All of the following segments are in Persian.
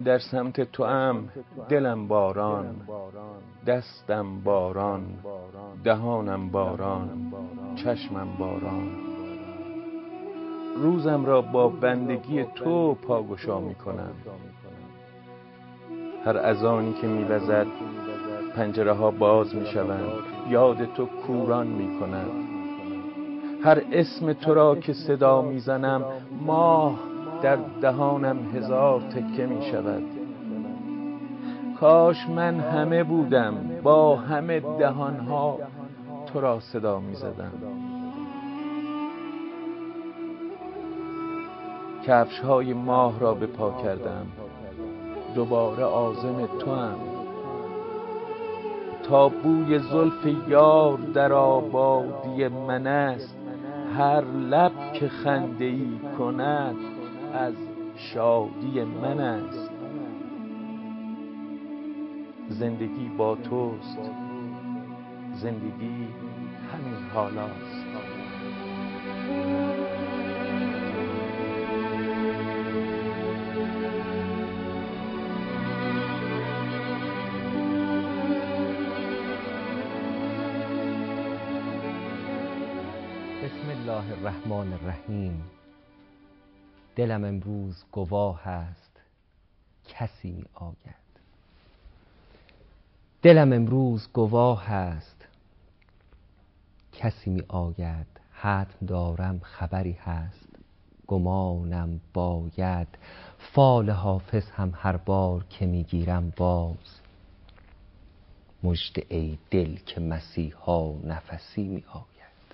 در سمت توام دلم باران، دستم باران، دهانم باران، چشمم باران. روزم را با بندگی تو پاگشا می کنم. هر اذانی که می وزد پنجره ها باز می شوند، یاد تو کوران می کند. هر اسم تو را که صدا می زنم، ماه در دهانم هزار تکه می شود. کاش من همه بودم، با همه دهانها تو را صدا می زدم. کفش های ماه را به پا کردم، دوباره عازم توام. تا بوی زلف یار در آبادی من است، هر لب که خنده ای کند از شادی من است. زندگی با توست، زندگی همین حالاست. بسم الله الرحمن الرحیم. دلم امروز گواه است کسی می آید. دلم امروز گواه است کسی می آید. حتم دارم خبری هست، گمانم باید. فال حافظ هم هر بار که می گیرم باز. مژده ای دل که مسیحا نفسی می آید.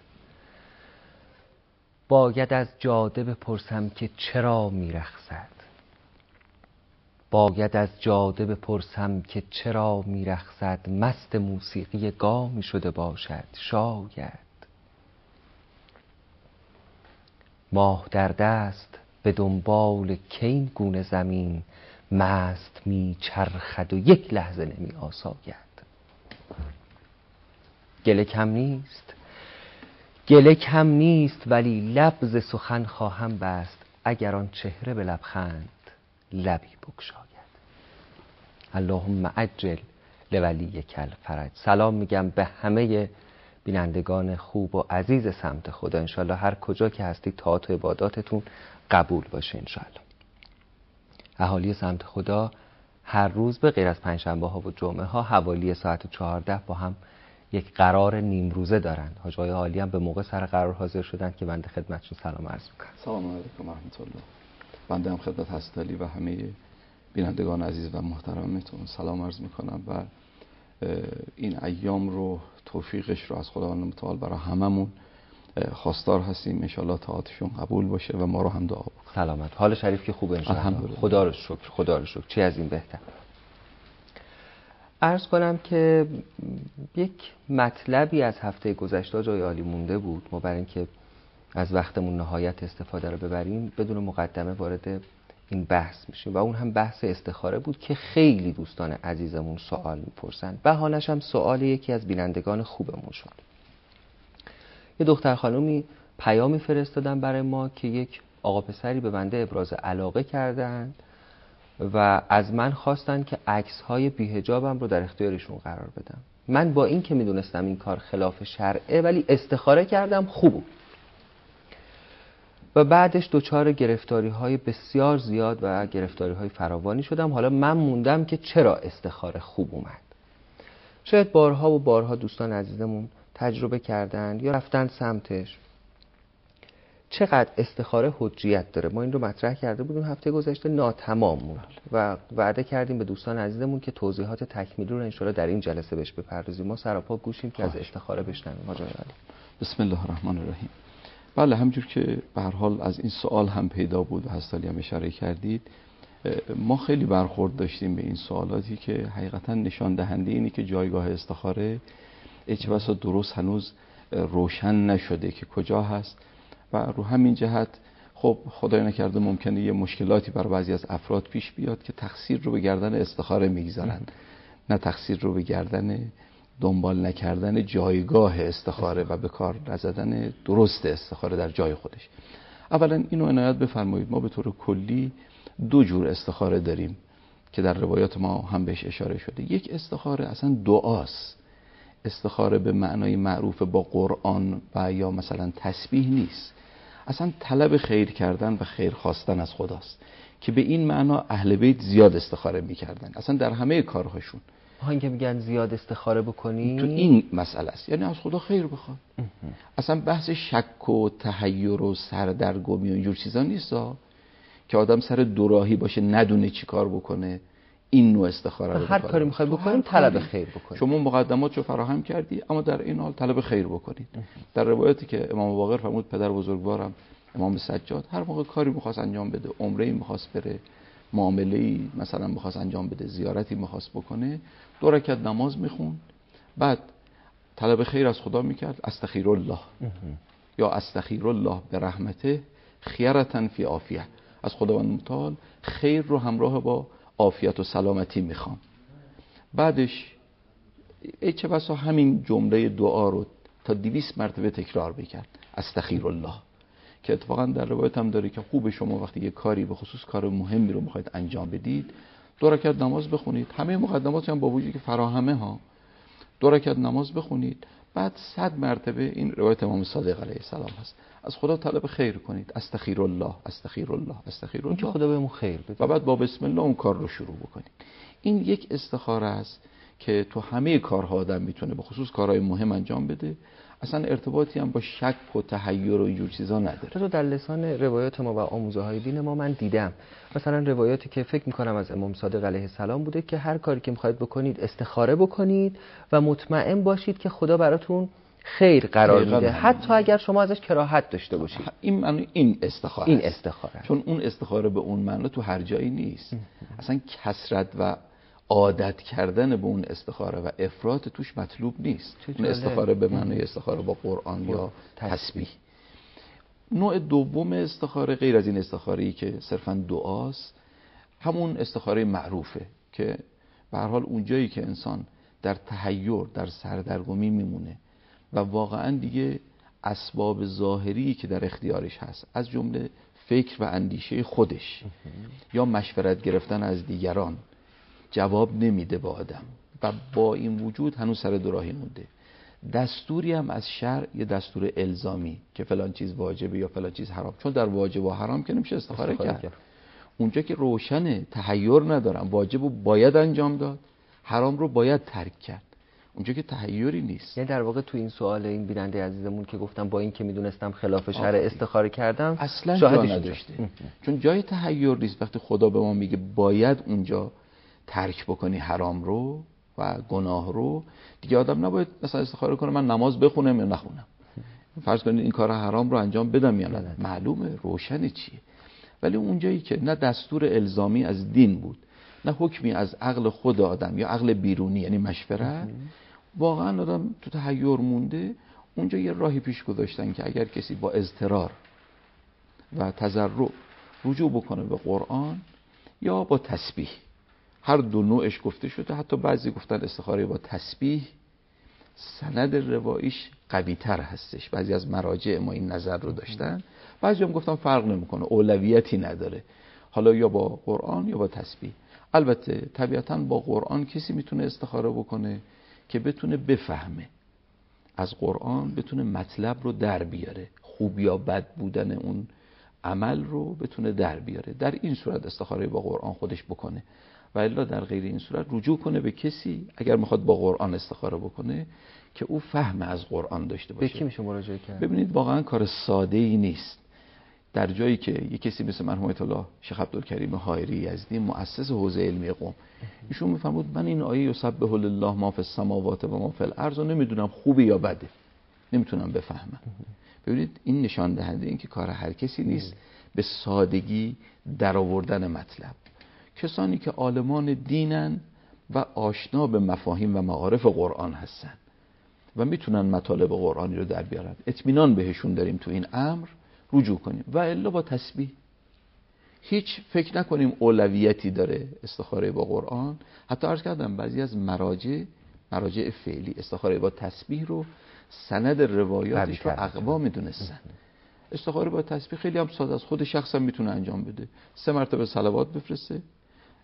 باید از جاده بپرسم که چرا می رقصد. باید از جاده بپرسم که چرا می رقصد. مست موسیقی گامی شده باشد شاید. ماه در دست به دنبال کین گونه زمین، مست می چرخد و یک لحظه نمی آساید. گله کم نیست، گله کم نیست، ولی لب ز سخن خواهم بست. اگر آن چهره به لبخند لبی بگشاید. اللهم عجل لولیک الفرج. سلام میگم به همه بینندگان خوب و عزیز سمت خدا. انشالله هر کجا که هستید طاعات و عباداتتون قبول باشه انشالله. اهالی سمت خدا هر روز به غیر از پنجشنبه ها و جمعه ها حوالی ساعت 14 با هم یک قرار نیم روزه دارن. حاج آقای عالی هم به موقع سر قرار حاضر شدن که بنده خدمتشون سلام عرض میکنم. سلام علیکم و رحمت الله. بنده هم خدمت حضرت علی و همه بینندگان عزیز و محترمتون سلام عرض میکنم و این ایام رو توفیقش رو از خداوند متعال برای هممون خواستار هستیم. انشالله طاعاتشون قبول باشه و ما رو هم دعا بکنه. سلامت. حال شریف که خوبه انشالله. خدا رو شکر، خدا رو شکر. چی از این بهتر. عرض کنم که یک مطلبی از هفته گذشته جای عالی مونده بود. ما برای اینکه از وقتمون نهایت استفاده رو ببریم بدون مقدمه وارد این بحث میشیم و اون هم بحث استخاره بود که خیلی دوستان عزیزمون سوال میپرسن. بهانش هم سوال یکی از بینندگان خوبمون شد. یه دختر خانومی پیامی فرستادن برای ما که یک آقا پسری به بنده ابراز علاقه کردن و از من خواستن که عکس‌های بی‌حجابم رو در اختیارشون قرار بدم. من با این که میدونستم این کار خلاف شرعه ولی استخاره کردم خوب. و بعدش دچار گرفتاری‌های بسیار زیاد و گرفتاری‌های فراوانی شدم. حالا من موندم که چرا استخاره خوب اومد. شاید بارها و بارها دوستان عزیزمون تجربه کردن یا رفتن سمتش. چقدر استخاره حجیت داره؟ ما این رو مطرح کرده بودیم هفته گذشته، ناتمام موند و وعده کردیم به دوستان عزیزمون که توضیحات تکمیلی رو انشالله در این جلسه بهش بپردازیم. ما سراپا گوشیم که از استخاره بشنویم. حاج علی. بسم الله الرحمن الرحیم. بله، همجور که به هر حال از این سوال هم پیدا بود و حضرت علی هم اشاره کردید، ما خیلی برخورد داشتیم به این سوالاتی که حقیقتا نشان دهنده اینه که جایگاه استخاره چه بسا درست هنوز روشن نشده که کجا هست و رو همین جهت خب خدای نکرده ممکنه یه مشکلاتی برای بعضی از افراد پیش بیاد که تقصیر رو به گردن استخاره میگذارن، نه تقصیر رو به گردن دنبال نکردن جایگاه استخاره و به کار نزدن درست استخاره در جای خودش. اولا اینو عنایت بفرمایید ما به طور کلی دو جور استخاره داریم که در روایات ما هم بهش اشاره شده. یک استخاره اصلا دعاست. استخاره به معنای معروف با قرآن و یا مثلا تسبیح نیست، اصلا طلب خیر کردن و خیر خواستن از خداست که به این معنا اهل بیت زیاد استخاره میکردن، اصلا در همه کارهاشون. این که میگن زیاد استخاره بکنی تو این مسئله است، یعنی از خدا خیر بخواد. اصلا بحث شک و تحیر و سردرگمی و اینجور چیزا نیست که آدم سر دوراهی باشه ندونه چی کار بکنه. این نوع استخاره رو هر کاری میخوای بکنیم طلب خیر بکنیم. شما مقدماتشو فراهم کردی اما در این حال طلب خیر بکنید. در روایاتی که امام باقر فرمود پدر بزرگوارم امام سجاد هر موقع کاری می‌خواست انجام بده، عمره‌ای می‌خواست بره، معامله‌ای مثلا می‌خواست انجام بده، زیارتی می‌خواست بکنه، 2 رکعت نماز می‌خوند، بعد طلب خیر از خدا می‌کرد، استغفر الله یا استغفر الله به رحمته خیرة فی عافیه، از خداوند متعال خیر رو همراه با عافیت و سلامتی میخوام. بعدش چه بسا همین جمله دعا رو تا 200 مرتبه تکرار بکرد، استغفر الله، که اتفاقا در روایت هم داره که خوب شما وقتی یه کاری به خصوص کار مهمی رو میخواید انجام بدید 2 رکعت نماز بخونید، همه مقدمات هم با وجودی که فراهمه ها، 2 رکعت نماز بخونید، بعد 100 مرتبه این روایت امام صادق علیه السلام هست از خدا طلب خیر کنید، استغفر الله استغفر الله استغفر الله، که خدا بهمون خیر بده، و بعد با بسم الله اون کار رو شروع بکنید. این یک استخاره است که تو همه کارها آدم میتونه به خصوص کارهای مهم انجام بده، اصلا ارتباطی هم با شک و تحیر و اینجور چیزا نداره. تو در لسان روایات ما و آموزه های دین ما من دیدم مثلا روایاتی که فکر میکنم از امام صادق علیه السلام بوده که هر کاری که میخواید بکنید استخاره بکنید و مطمئن باشید که خدا براتون خیر قرار میده، حتی اگر شما ازش کراهت داشته باشید. این استخاره این استخاره، چون اون استخاره به اون معنا تو هر جایی نیست. اصلا کثرت و عادت کردن به اون استخاره و افراط توش مطلوب نیست. اون استخاره به معنای استخاره با قرآن یا تسبیح. نوع دوم استخاره غیر از این استخاره‌ای که صرفاً دعاست، همون استخاره معروفه که به هر حال اونجایی که انسان در تحیر، در سردرگمی میمونه و واقعاً دیگه اسباب ظاهری که در اختیارش هست از جمله فکر و اندیشه خودش یا مشورت گرفتن از دیگران جواب نمیده با آدم و با این وجود هنوز سر دوراهی مونده، دستوری هم از شرع، یه دستور الزامی که فلان چیز واجبه یا فلان چیز حرام، چون در واجب و حرام که نمیشه استخاره کرد. اونجا که روشنه، تحیر ندارم، واجب رو باید انجام داد، حرام رو باید ترک کرد، اونجا که تحیری نیست. یعنی در واقع تو این سوال این بیننده عزیزمون که گفتم با این که میدونستم خلاف شرع استخاره کردم، اصلا جا نداشته، چون جای تحیر نیست. وقتی خدا به ما میگه باید اونجا ترک بکنی حرام رو و گناه رو، دیگه آدم نباید مثلا استخاره کنه من نماز بخونم یا نخونم، فرض کنید این کار حرام رو انجام بدم یا نه، معلومه روشنه چیه. ولی اونجایی که نه دستور الزامی از دین بود نه حکمی از عقل خود آدم یا عقل بیرونی یعنی مشورت، واقعا آدم تو تحیر مونده، اونجا یه راهی پیش گذاشتن که اگر کسی با اضطرار و تضرع رجوع بکنه به قرآن یا با تسبیح، هر دو نوعش گفته شده، حتی بعضی گفتن استخاره با تسبیح سند رواییش قوی تر هستش، بعضی از مراجع ما این نظر رو داشتن، بعضی هم گفتن فرق نمیکنه، اولویتی نداره، حالا یا با قرآن یا با تسبیح. البته طبیعتاً با قرآن کسی میتونه استخاره بکنه که بتونه بفهمه از قرآن، بتونه مطلب رو در بیاره، خوب یا بد بودن اون عمل رو بتونه در بیاره، در این صورت استخاره با قرآن خودش بکنه. و الا در غیر این صورت رجوع کنه به کسی اگر میخواد با قرآن استخاره بکنه که او فهم از قرآن داشته باشه. به کی میشه مراجعه کرد؟ ببینید واقعا کار ساده ای نیست. در جایی که یه کسی مثل مرحوم آیت الله شیخ عبدالکریم حائری یزدی مؤسس حوزه علمی قم، ایشون میفرمود من این آیه یسبح لله ما فی السماوات و ما فی الارض رو نمیدونم خوبه یا بده، نمیتونم بفهمم. ببینید این نشان دهنده این که کار هر کسی نیست به سادگی در آوردن مطلب. کسانی که عالمان دینن و آشنا به مفاهیم و معارف قرآن هستن و میتونن مطالب قرآنی رو در بیارن، اطمینان بهشون داریم تو این امر، رجوع کنیم. و الا با تسبیح هیچ فکر نکنیم اولویتی داره استخاره با قرآن. حتی عرض کردم بعضی از مراجع فعلی استخاره با تسبیح رو سند روایاتش رو اقوا میدونستن. استخاره با تسبیح خیلی هم ساده است، خود شخص هم میتونه انجام بده. 3 مرتبه صلوات بفرسته،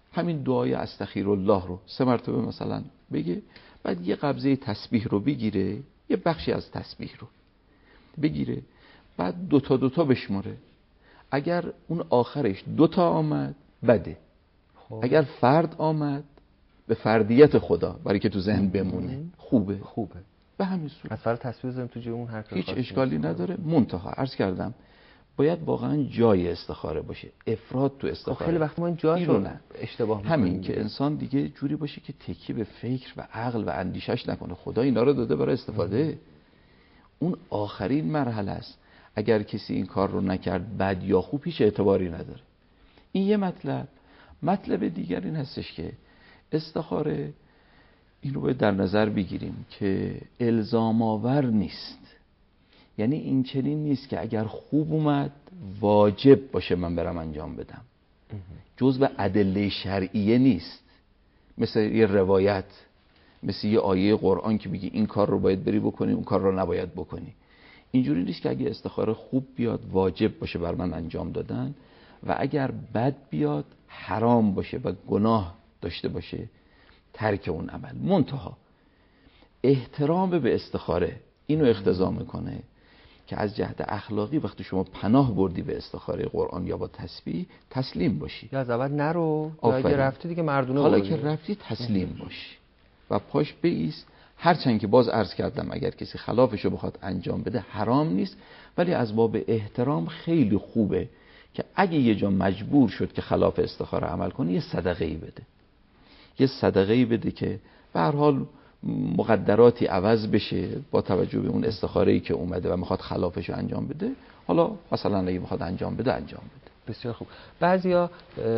همین دعای استغفرالله رو 3 مرتبه مثلا بگه، بعد یه قبضه تسبیح رو بگیره، یه بخشی از تسبیح رو بگیره، بعد 2 تا بشماره. اگر اون آخرش 2 آمد بده، اگر فرد آمد به فردیت خدا برای که تو ذهن بمونه خوبه. به همین صورت از فرد تصویر بزنیم تو جیبمون هر هیچ اشکالی نداره. منتها عرض کردم باید واقعا جای استخاره باشه، افراد تو استخاره. خیلی وقت ما این جاشو اشتباه می‌کنیم. همین که انسان دیگه جوری باشه که تکیه به فکر و عقل و اندیشش نکنه. خدا اینا رو داده برای استفاده. اون آخرین مرحله است. اگر کسی این کار رو نکرد بد یا خوب هیچ اعتباری نداره. این یه مطلب دیگر این هستش که استخاره این رو باید در نظر بگیریم که الزام آور نیست. یعنی این چنین نیست که اگر خوب اومد واجب باشه من برم انجام بدم. جزء ادله شرعیه نیست، مثل یه روایت، مثل یه آیه قرآن که بگی این کار رو باید بری بکنی اون کار رو نباید بکنی. اینجوری نیست که اگه استخاره خوب بیاد واجب باشه بر من انجام دادن و اگر بد بیاد حرام باشه و گناه داشته باشه ترک اون عمل. منتها احترام به استخاره اینو اقتضا میکنه که از جهت اخلاقی وقتی شما پناه بردی به استخاره قرآن یا با تسبیح تسلیم باشی. یا از اول نرو، یا اگه رفتی دیگه مردونه حالا بردی. که رفتی تسلیم باشی و پاش بایست. هرچند که باز عرض کردم اگر کسی خلافشو بخواد انجام بده حرام نیست، ولی از باب احترام خیلی خوبه که اگه یه جا مجبور شد که خلاف استخاره عمل کنه یه صدقه‌ای بده. یه صدقه‌ای بده که به هر حال مقدراتی عوض بشه با توجه به اون استخاره‌ای که اومده و میخواد خلافش رو انجام بده. حالا مثلا اگه میخواد انجام بده. بسیار خوب. بعضیا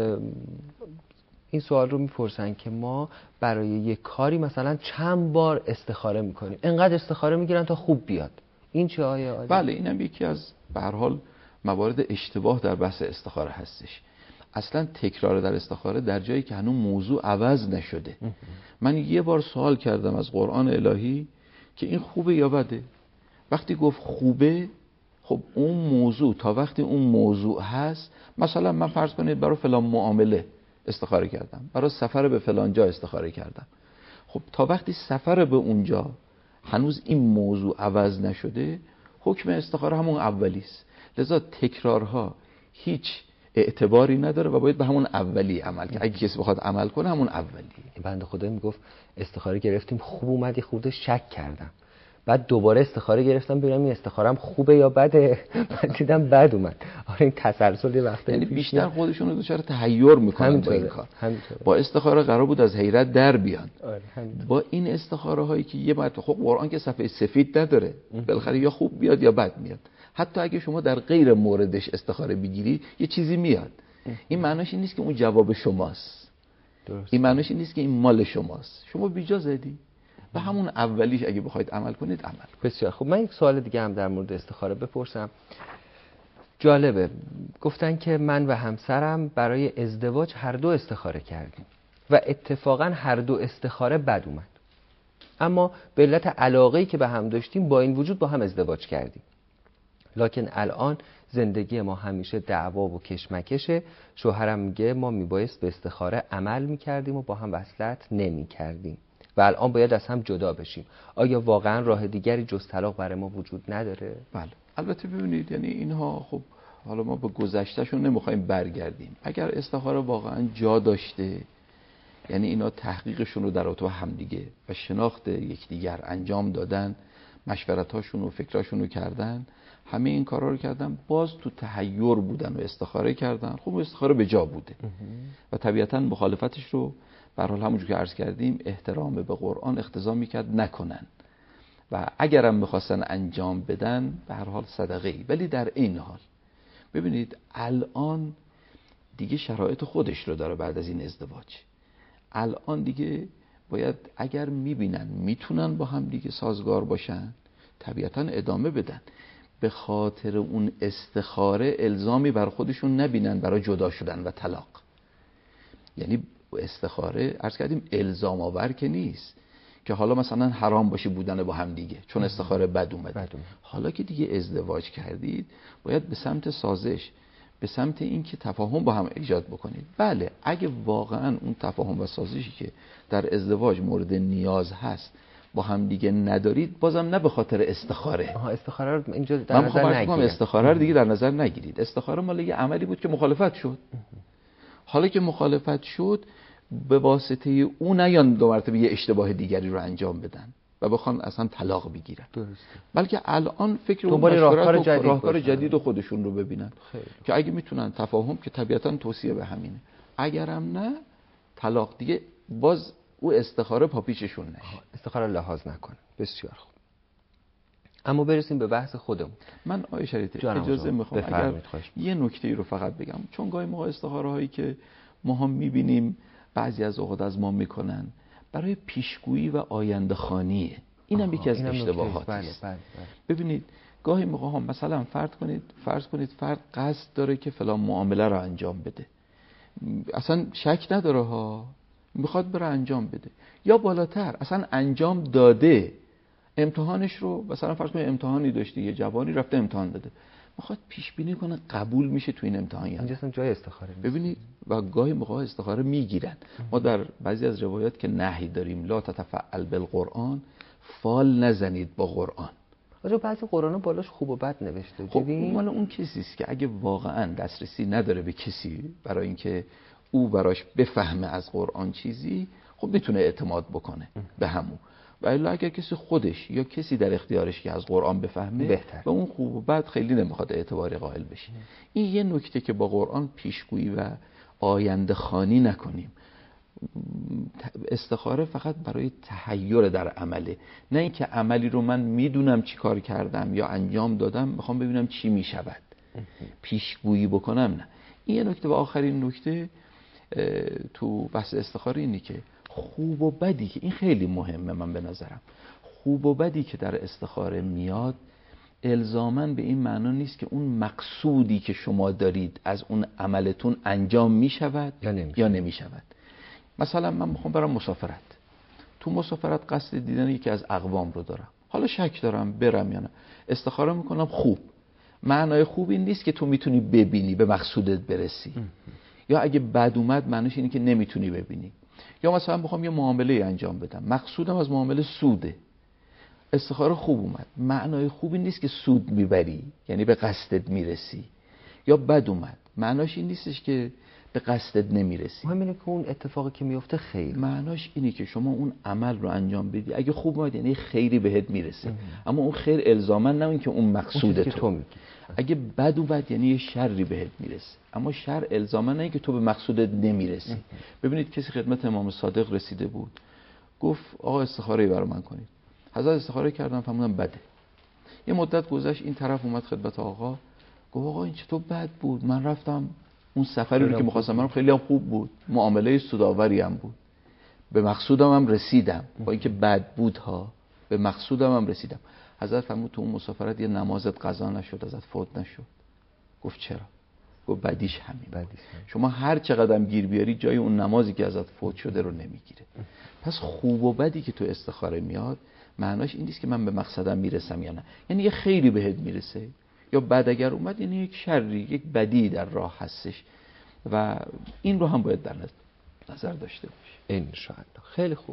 این سوال رو میپرسن که ما برای یک کاری مثلا چند بار استخاره میکنیم، انقدر استخاره میگیرن تا خوب بیاد. این چه آیه؟ بله اینم یکی از به هر حال موارد اشتباه در بحث استخاره هستش. اصلا تکرار در استخاره در جایی که هنوز موضوع عوض نشده. من یه بار سوال کردم از قرآن الهی که این خوبه یا بده. وقتی گفت خوبه، خب اون موضوع تا وقتی اون موضوع هست، مثلا من فرض کنید برای فلان معامله استخاره کردم، برای سفر به فلان جا استخاره کردم، خب تا وقتی سفر به اونجا هنوز این موضوع عوض نشده حکم استخاره همون اولی است. لذا تکرارها هیچ اعتباری نداره و باید به همون اولی عمل کنه. اگه کسی بخواد عمل کنه همون اولی. بنده خدا میگفت استخاره گرفتیم خوب اومد، یه خورده شک کردم، بعد دوباره استخاره گرفتم ببینم این استخارم خوبه یا بده، بعد دیدم بد اومد. آره این تسلسل یه وقته یعنی بیشتر خودشون رو دچار تحیر میکنن با این کار. با استخاره قرار بود از حیرت در بیان. با این استخاره هایی که یه مرتبه خب قرآن که صفحه سفید نداره، بالاخره یا خوب بیاد یا بد میاد. حتی اگه شما در غیر موردش استخاره بگیری یه چیزی میاد. این معناش این نیست که اون جواب شماست. درست. این معناش این نیست که این مال شماست. شما بیجا زدی. و همون اولیش اگه بخواید عمل کنید عمل کنید. بسیار خب. من یک سوال دیگه هم در مورد استخاره بپرسم. جالبه، گفتن که من و همسرم برای ازدواج هر دو استخاره کردیم و اتفاقا هر دو استخاره بد اومد، اما به علت علاقه‌ای که به هم داشتیم با این وجود با هم ازدواج کردیم. لکن الان زندگی ما همیشه دعوا و کشمکشه. شوهرم میگه ما میبایست به استخاره عمل میکردیم و با هم وصلت نمیکردیم و الان باید از هم جدا بشیم. آیا واقعا راه دیگری جز طلاق برای ما وجود نداره؟ بله. البته ببینید یعنی اینها خب حالا ما به گذشتهشون نمیخوایم برگردیم. اگر استخاره واقعا جا داشته، یعنی اینا تحقیقشون رو در رابطه با همدیگه و شناخت یکدیگر انجام دادن، مشورتاشون و فکراشون رو کردن، همه این کارا رو کردن، باز تو تحیر بودن و استخاره کردن، خب استخاره به جا بوده و طبیعتاً مخالفتش رو به هر حال همونجور که عرض کردیم احترام به قرآن اقتضا میکرد نکنن و اگرم میخواستن انجام بدن به هر حال صدقه‌ای. ولی در این حال ببینید الان دیگه شرایط خودش رو داره. بعد از این ازدواج الان دیگه باید اگر میبینن میتونن با هم دیگه سازگار باشن طبیعتاً ادامه بدن. به خاطر اون استخاره الزامی بر خودشون نبینن برای جدا شدن و طلاق. یعنی استخاره عرض کردیم الزام آور که نیست که حالا مثلا حرام باشه بودن با هم دیگه چون استخاره بد اومده. حالا که دیگه ازدواج کردید باید به سمت سازش به سمت این که تفاهم با هم ایجاد بکنید. بله اگه واقعا اون تفاهم و سازشی که در ازدواج مورد نیاز هست با هم دیگه ندارید، بازم نه به خاطر استخاره. استخاره رو اینجا در نظر نگیرید. استخاره رو دیگه در نظر نگیرید. استخاره مال یه عملی بود که مخالفت شد. حالا که مخالفت شد، به واسطه اون نیان دو مرتبه یه اشتباه دیگری رو انجام بدن و بخوان اصلا طلاق بگیرن. درسته. بلکه الان فکر اون راهکار جدید خودشون رو ببینن که اگه میتونن تفاهم، که طبیعتا توصیه به همینه، اگرم نه طلاق دیگه، باز او استخاره پاپیچشون نشه، استخاره لحاظ نکنه. بسیار خوب. اما برسیم به بحث خودمون. من آقای شریعتی اجازه میخوام اگر یه نکته ای رو فقط بگم، چون گاهی موقع استخاره هایی که ما هم میبینیم بعضی از اوقات از ما میکنن برای پیشگویی و آینده خوانیه. اینم یکی از اشتباهات است. ببینید گاهی موقع هم مثلا فرض کنید فرد قصد داره که فلان معامله رو انجام بده، اصلا شک نداره ها، میخواد بره انجام بده، یا بالاتر اصلا انجام داده، امتحانش رو مثلا فرض کنید امتحانی داشته، یه جوانی رفته امتحان داده، میخواد پیش بینی کنه قبول میشه تو این امتحان یا نه. اینجا جای استخاره ببینید و گاهی موقع استخاره میگیرن. ما در بعضی از روایات که نهی داریم لا تتفعل بالقرآن، فال نزنید با قرآن. آجا بعضی قرآن بالاش خوب و بد نوشته. خب اون مال اون کسی است که اگه واقعا دسترسی نداره به کسی برای اینکه او براش بفهمه از قرآن چیزی، خب میتونه اعتماد بکنه به همون. و الا اگر کسی خودش یا کسی در اختیارش که از قرآن بفهمه بهتر. و اون خوب و بد خیلی نمیخواد اعتباری قائل بشه. این یه نکته که با قرآن پیشگویی و آینده خوانی نکنیم. استخاره فقط برای تحیر در عمله، نه اینکه عملی رو من میدونم چی کار کردم یا انجام دادم میخوام ببینم چی میشود پیشگویی بکنم، نه. این یه نکته. و آخرین نکته تو بحث استخاره اینه که خوب و بدی که این خیلی مهمه، من به نظرم خوب و بدی که در استخاره میاد الزاماً به این معنا نیست که اون مقصودی که شما دارید از اون عملتون انجام میشود یا نمیشود. مثلا من میخوام برم مسافرت، تو مسافرت قصد دیدن یکی از اقوام رو دارم، حالا شک دارم برم یا نه، استخاره میکنم. خوب معنای خوب این نیست که تو میتونی ببینی به مقصودت برسی، یا اگه بد اومد معنیش اینه که نمیتونی ببینی. یا مثلا میخوام یه معامله انجام بدم، مقصودم از معامله سوده، استخاره خوب اومد، معنای خوبی نیست که سود میبری یعنی به قصدت میرسی. یا بد اومد، معناش این نیستش که به قصدت نمیرسی. مهم اینه که اون اتفاقی که میفته خیر، معناش اینه که شما اون عمل رو انجام بدی، اگه خوب اومد یعنی خیری بهت میرسه. اما اون خیر الزاما نه این که اون مقصود تو میگی. اگه بد اومد یعنی یه شری بهت میرسه، اما شر الزاما نه که تو به مقصودت نمیرسی. ببینید کسی خدمت امام صادق رسیده بود، گفت آقا استخاره برای من کنید. حضرت استخاره کردم، فهمیدم بده. یه مدت گذشت، این طرف اومد خدمت آقا، گفت آقا این چطور بد بود؟ من رفتم اون سفری رو که می‌خواستم برم خیلی هم خوب بود، معامله سودآوری هم بود، به مقصودم هم رسیدم، با اینکه بد بود ها، به مقصودم هم رسیدم. حضرت فرمود تو اون مسافرت یه نمازت قضا نشد، ازت فوت نشد. گفت چرا؟ گفت بدیش همین. شما هر چقدر گیر بیاری جای اون نمازی که ازت فوت شده رو نمیگیره. پس خوب و بدی که تو استخاره میاد معناش این نیست که من به مقصدم میرسم یا نه، یعنی یه خیری بهت میرسه، یا بد اگر اومد یعنی یک شری، یک بدی در راه هستش و این رو هم باید در نظر داشته باشیم. انشاءالله. خیلی خوب.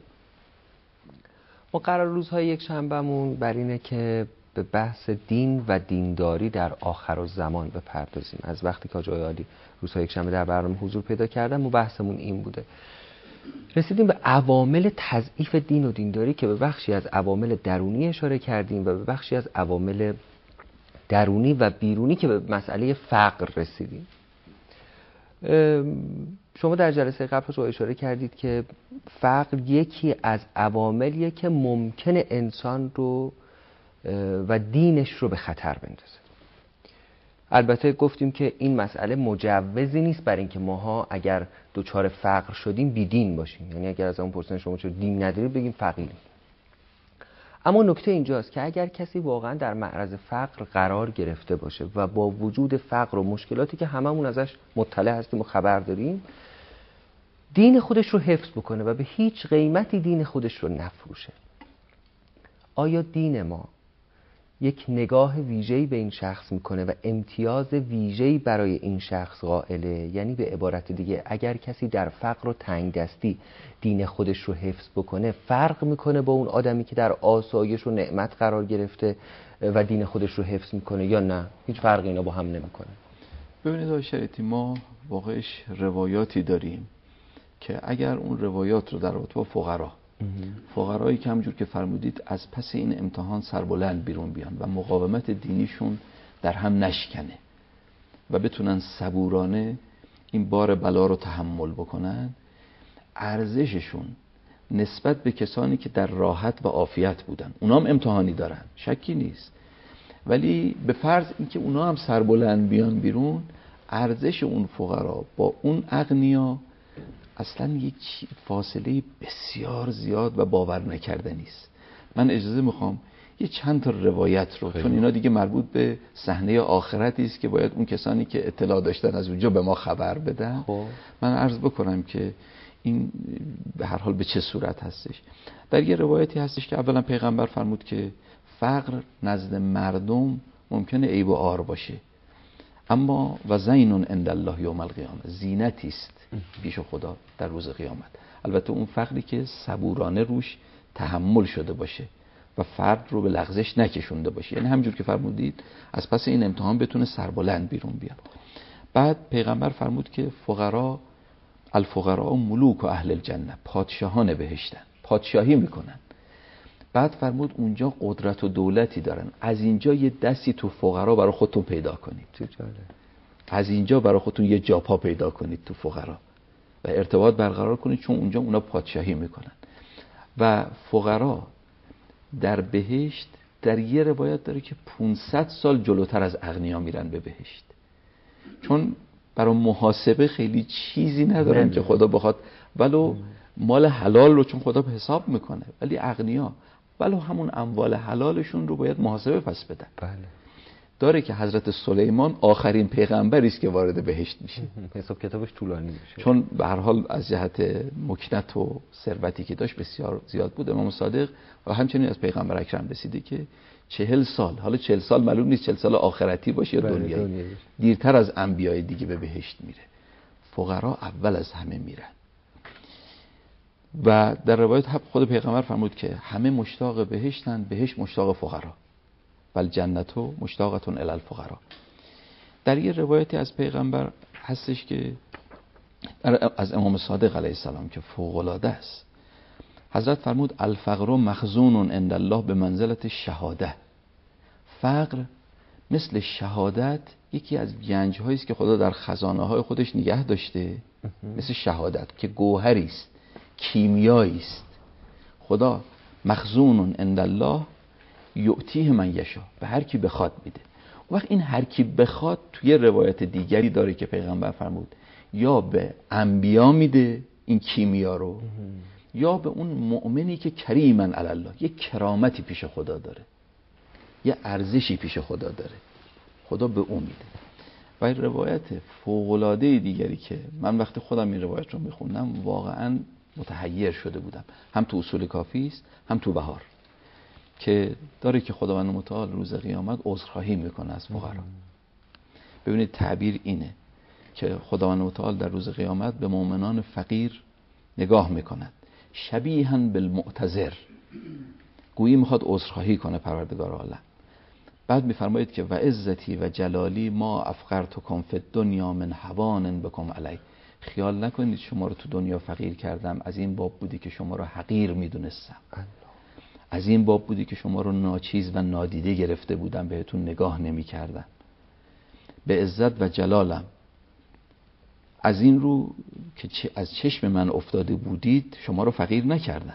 ما قرار روزهای یک شنبهمون بر اینه که به بحث دین و دینداری در آخرالزمان بپردازیم. از وقتی که آقای عالی روزهای یک شنبه در برنامه حضور پیدا کردن و بحثمون این بوده. رسیدیم به عوامل تضعیف دین و دینداری که به بخشی از عوامل درونی اشاره کردیم و به بخشی از عوامل درونی و بیرونی که به مسئله فقر رسیدیم. شما در جلسه قبل رو اشاره کردید که فقر یکی از عواملیه که ممکنه انسان رو و دینش رو به خطر بندازه. البته گفتیم که این مسئله مجوزی نیست برای اینکه ماها اگر دوچار فقر شدیم بی دین باشیم، یعنی اگر از اون پرسن شما چرا دین ندارید بگیم فقیریم. اما نکته اینجاست که اگر کسی واقعا در معرض فقر قرار گرفته باشه و با وجود فقر و مشکلاتی که هممون ازش مطلع هستیم و خبر داریم، دین خودش رو حفظ بکنه و به هیچ قیمتی دین خودش رو نفروشه. آیا دین ما یک نگاه ویژه‌ای به این شخص میکنه و امتیاز ویژه‌ای برای این شخص قائله. یعنی به عبارت دیگه اگر کسی در فقر و تنگدستی دین خودش رو حفظ بکنه، فرق میکنه با اون آدمی که در آسایش و نعمت قرار گرفته و دین خودش رو حفظ میکنه یا نه؟ هیچ فرقی اینا با هم نمیکنه. ببینید آقای شریعتی، ما واقعش روایاتی داریم که اگر اون روایات رو در رابطه با فقرایی که همجور که فرمودید از پس این امتحان سربلند بیرون بیان و مقاومت دینیشون در هم نشکنه و بتونن صبورانه این بار بلا رو تحمل بکنن، ارزششون نسبت به کسانی که در راحت و عافیت بودن، اونا هم امتحانی دارن، شکی نیست، ولی به فرض اینکه اونا هم سربلند بیان بیرون، ارزش اون فقرا با اون اغنیا اصلا یک فاصله بسیار زیاد و باور نکردنی است. من اجازه میخوام یه چند تا روایت رو، چون اینا دیگه مربوط به صحنه آخرتی است که باید اون کسانی که اطلاع داشتن از اونجا به ما خبر بدن. من عرض بکنم که این به هر حال به چه صورت هستش. در یه روایتی هستش که اولا پیغمبر فرمود که فقر نزد مردم ممکنه عیب و عار باشه، اما و زینون عند الله یوم القیامه، زینتی است پیش خدا در روز قیامت. البته اون فقری که صبورانه روش تحمل شده باشه و فرد رو به لغزش نکشونده باشه، یعنی همجور که فرمودید از پس این امتحان بتونه سربلند بیرون بیاد. بعد پیغمبر فرمود که فقرا الفقراء ملوک و اهل الجنه، پادشاهان بهشتن، پادشاهی میکنن. بعد فرمود اونجا قدرت و دولتی دارن، از اینجا یه دستی تو فقرا برای خودتون پیدا کنید، از اینجا برای خودتون یه جاپا پیدا کنید تو فقرا و ارتباط برقرار کنید، چون اونجا اونا پادشاهی میکنن. و فقرا در بهشت در یه روایت داره که 500 سال جلوتر از اغنیا میرن به بهشت، چون برای محاسبه خیلی چیزی ندارن که خدا بخواد، ولو مال حلال رو چون خدا به حساب میکنه، ولی اغنیا ولو همون اموال حلالشون رو باید محاسبه پس بدن. بله. داره که حضرت سلیمان آخرین پیغمبری است که وارد بهشت میشه، حساب کتابش طولانی میشه، چون به هر حال از جهت مکنت و ثروتی که داشت بسیار زیاد بود. امام صادق و همچنین از پیغمبر اکرم رسیده که 40 سال، حالا 40 سال معلوم نیست 40 سال آخرتی باشه یا دنیایی، دیرتر از انبیای دیگه به بهشت میره. فقرا اول از همه میرن. و در روایت خود پیغمبر فرمود که همه مشتاق بهشتن، بهشت مشتاق فقرا، بل جنتو مشتاقتون الی الفقرا. در یه روایتی از پیغمبر هستش که از امام صادق علیه السلام که فوق العاده است، حضرت فرمود الفقر مخزون عند الله به منزلت شهاده. فقر مثل شهادت یکی از گنج هایی است که خدا در خزانه های خودش نگه داشته، مثل شهادت که گوهری است، کیمیایی است. خدا مخزون عند الله یعطیه من یشاء، به هر کی بخواد میده. وقت این هر کی بخواد توی روایت دیگری داره که پیغمبر فرمود یا به انبیا میده این کیمیا رو، یا به اون مؤمنی که کریمن علی الله، یه کرامتی پیش خدا داره، یه ارزشی پیش خدا داره، خدا به اون میده. و این روایت فوق‌العاده دیگری که من وقتی خودم این روایت رو میخوندم واقعا متحیر شده بودم، هم تو اصول کافی است هم تو بهار، که داره که خداوند متعال روز قیامت عذرخواهی میکنه از فقرا. ببینید تعبیر اینه که خداوند متعال در روز قیامت به مؤمنان فقیر نگاه میکند، شبیهاً بالمعتذر، گویی میخواد عذرخواهی کنه پروردگار عالم. بعد میفرمایید که و عزتی و جلالی ما افقرتکم فی الدنیا من هوان بکم علی، خیال نکنید شما رو تو دنیا فقیر کردم، از این باب بودی که شما رو حقیر میدونستم، از این باب بودی که شما رو ناچیز و نادیده گرفته بودم، بهتون نگاه نمی کردم. به عزت و جلالم از این رو که از چشم من افتاده بودید شما رو فقیر نکردم،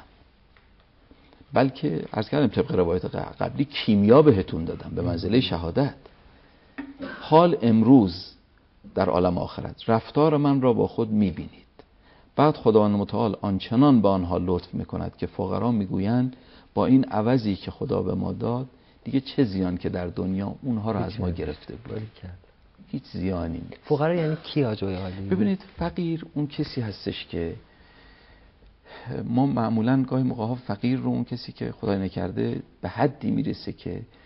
بلکه عرض کردم طبق روایت قبلی کیمیا بهتون دادم به منزله شهادت. حال امروز در عالم آخرت رفتار من را با خود میبینید. بعد خداوند متعال آنچنان به آنها لطف میکند که فقرا میگویند با این عوضی که خدا به ما داد دیگه چه زیان که در دنیا اونها را از ما گرفته بود، هیچ زیانی نیست. فقرا یعنی کی آجای عالی؟ ببینید فقیر اون کسی هستش که ما معمولاً گاهی موقع‌ها فقیر رو اون کسی که خدای نکرده به حدی میرسه که